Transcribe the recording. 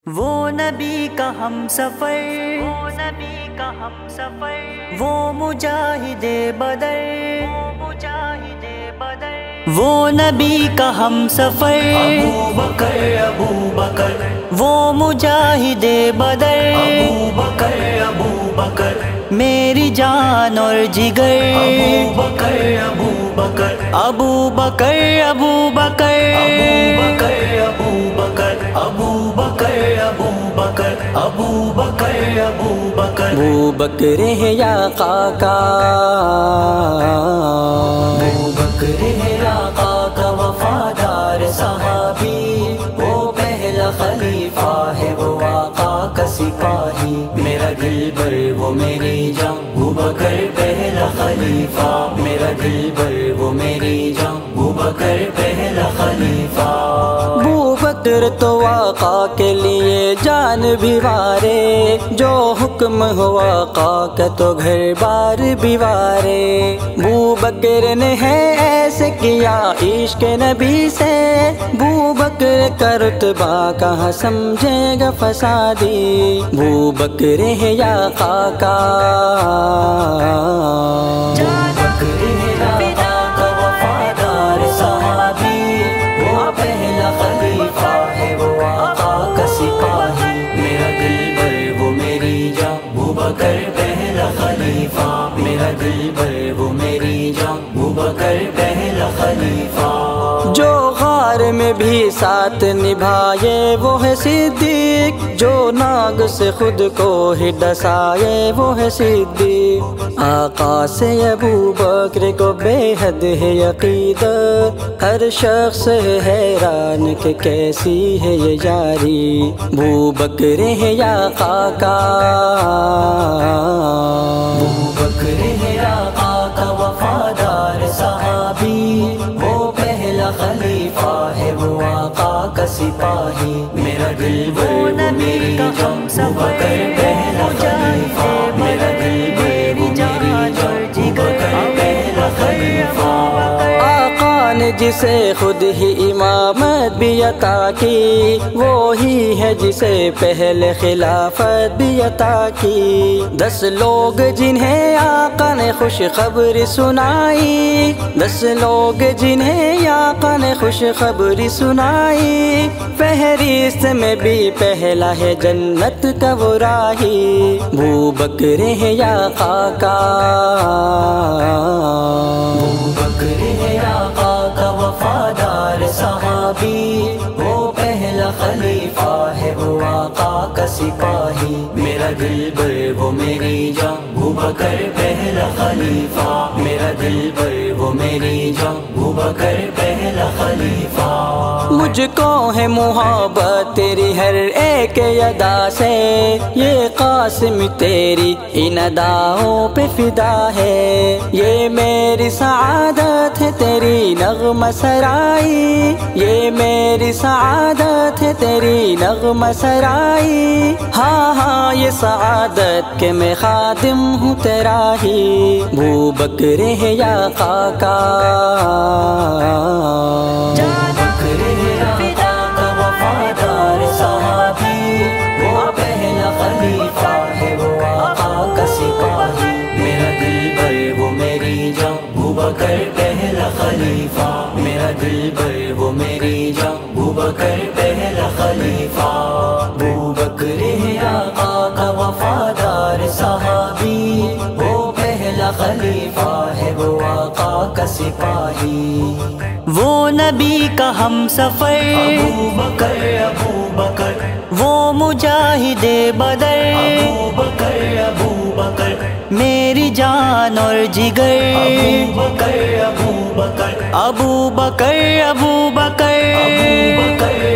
وہ نبی کا ہم سفر، وہ مجاہد بدر، وہ نبی کا ہم سفر، ابو بکر ابو بکر، وہ مجاہد بدر، ابو بکر ابو بکر، میری جان اور جگر، ابو بکر ابو بکر، ابو بکر ابو بکر، ابو بکر ابو بکر، ابو بکر ابو بکر، ابو بکر ابو بکر، ابو بکر ہے یا قاقا، ابو بکر ہے آقا کا وفادار صحابی، وہ پہلا خلیفہ ہے، وہ آقا کا سپاہی، میرا دل بر وہ میری جان، ابو بکر پہلا خلیفہ، میرا دل بر وہ میری جان، ابو بکر پہلا خلیفہ، ابو بکر تو آقا کے لیے جان بھی وارے، جو حکم ہو آقا کا تو گھر بار بھی وارے، ابو بکر نے ہے ایسے کیا عشق نبی سے، ابو بکر کا رتبہ کہاں سمجھے گا فسادی، ابو بکر ہے یا قاقا، ابو بکر ہے آقا کا وفادار صحابی، وہ پہلا خلیفہ ہے، وہ آقا کا سپاہی، میرا دل بر وہ میری جان، ابو بکر پہلا خلیفہ، میرا دل بر وہ میری جان، ابو بکر پہلا خلیفہ، جو غار میں بھی ساتھ نبھائے وہ ہے صدیق، جو ناگ سے خود کو ہی ڈسائے وہ ہے صدیق، آقا سے ابو بکر کو بے حد ہے عقیدت، ہر شخص ہے حیران کہ کیسی ہے یہ یاری، ابو بکر ہے یا قاقا، ابو بکر ہے آقا کا وفادار صحابی، وہ پہلا خلیفہ ہے، وہ آقا کا سپاہی، میرا دل بر وہ میری جان، ابو بکر پہلا خلیفہ، میرا دل بر وہ میری جان، ابو بکر پہلا خلیفہ، آقا نے جسے خود ہی امامت بھی عطا کی، وہی ہے جسے پہلے خلافت بھی عطا کی، 10 لوگ جنہیں آقا نے خوشخبری سنائی، 10 لوگ جنہیں آقا نے خوشخبری سنائی، فہرست میں بھی پہلا ہے جنت کا وہ راہی، ابو بکر ہے یا قاقا، ابو بکر ہے آقا کا وفادار صحابی، وہ پہلا خلیفہ ہے، وہ آقا کا سپاہی، میرا دل بر وہ میری جان، ابو بکر پہلا خلیفہ، میرا دل بر وہ میری جان، ابو بکر پہلا خلیفہ، مجھ کو ہے محبت تیری ہر ایک ادا سے، یہ قاسم تیری ان اداؤں پہ فدا ہے، یہ میری سعادت ہے تیری نغمہ سرائی، یہ میری سعادت ہے تیری نغمہ سرائی، ہاں ہاں یہ سعادت کہ میں خادم ہوں تیرا ہی، ابو بکر ہے یا قاقا، بکر ہے آقا کا وفادار صحابی، وہ پہلا خلیفہ ہے، وہ آقا کا سپاہی، میرا دل بر وہ میری جان، ابو بکر پہلا خلیفہ، میرا دل بر وہ میری جان، ابو بکر پہلا خلیفہ، ابو بکر ہے آقا کا وفادار صحابی، وہ پہلا خلیفہ ہے، وہ آقا کا سپاہی، وہ نبی کا ہم سفر، ابو بکر ابو بکر، وہ مجاہد بدر، ابو بکر ابو بکر، میری جان اور جگر، ابو بکر ابو بکر، ابو بکر ابو بکر، ابو بکر